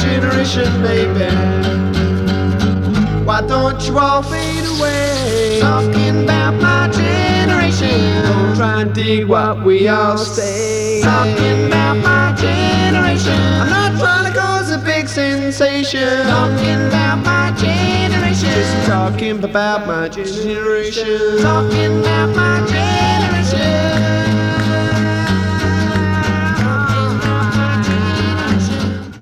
generation, baby. Why don't you all fade away? Talking about my generation. Don't try and dig what we all say. Talking about my generation. I'm not trying to cause a big sensation. Talking about my generation. Just talking about my generation. Talking about my generation.